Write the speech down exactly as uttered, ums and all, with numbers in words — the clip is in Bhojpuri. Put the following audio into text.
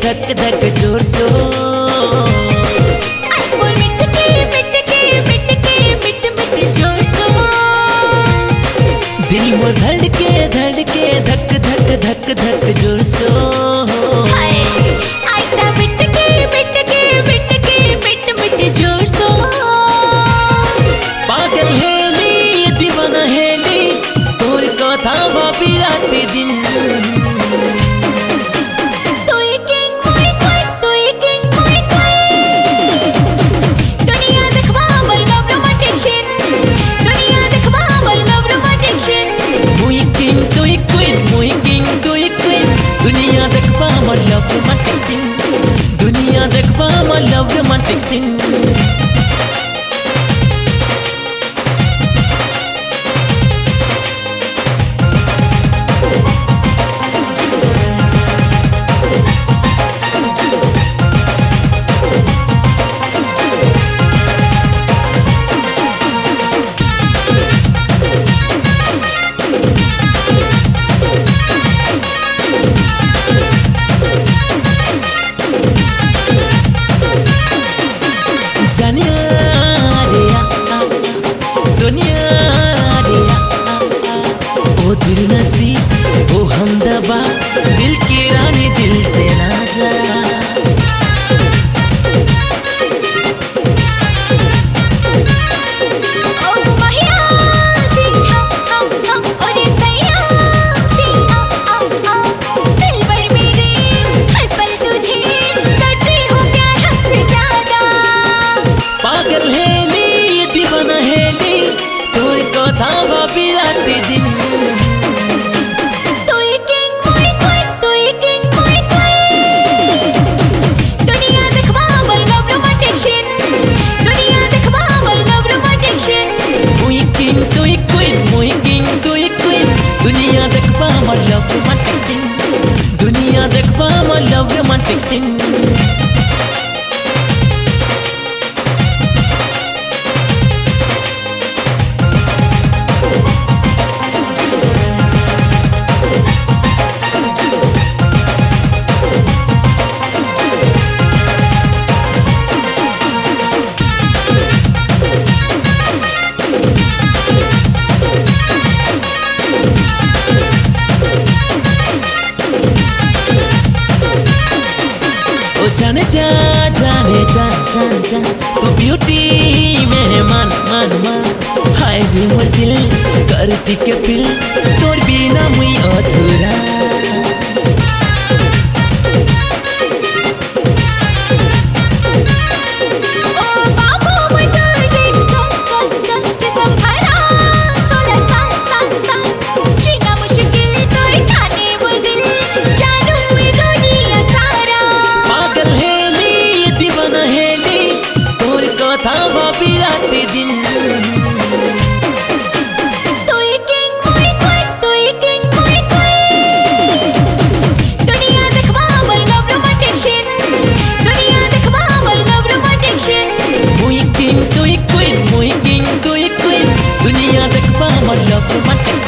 धक धक जोर सो बोल मिट के मिट के मिट के मिट मिट जोर सो दिल मोर धड़के धड़के धक धक धक धक जोर सो हाय आइता मिट के मिट के मिट के मिट मिट जोर सो पागल हेली दीवाना हेली तोर कथा भाभी रात दिन love romantic scene दुनिया देखबा my love romantic scene जानिया रे आ सोनिया रे आ ओ दिल नसी ओ हमदबा दिल की रानी दिल से ना जा ओ महिया जी हम हम हम और सैया जी आ आ आ दिल भर मेरे हर पल तुझे करती हूँ प्यार हमसे ज्यादा पागल हेली दीवाना हेली तोर कथा भाभी रात दिन तू ही किंग मोई कोई तू ही किंग मोई कोई दुनिया देखबा मोर लव रोमांटिक सीन दुनिया देखबा मोर लव रोमांटिक सीन तू ही किंग तू ही क्वीन तू ही किंग तू ही क्वीन दुनिया देखबा my love romantic scene दुनिया देखबा my love romantic scene ओ जाने जा जाने जा जान जा तू ब्यूटी मेहमान मान मान हाय रे मोर दिल करती के पिल तोर बिना मुई अधूरा ओ बाबू मैं दर्दी कम कम कम जिसम भरा सोलह साल साल साल जीना मुश्किल तोर ठाने वो दिल जानू मैं दुनिया सारा पागल हेली दीवाना हेली तोर कथा भाभी रात दिन तू ही किंग मोई कोई तू ही किंग मोई कोई दुनिया देखबा मोर लव रोमांटिक सीन दुनिया देखबा मोर लव रोमांटिक सीन तू ही किंग तू ही क्वीन तू ही किंग तू ही क्वीन दुनिया देखबा my love romantic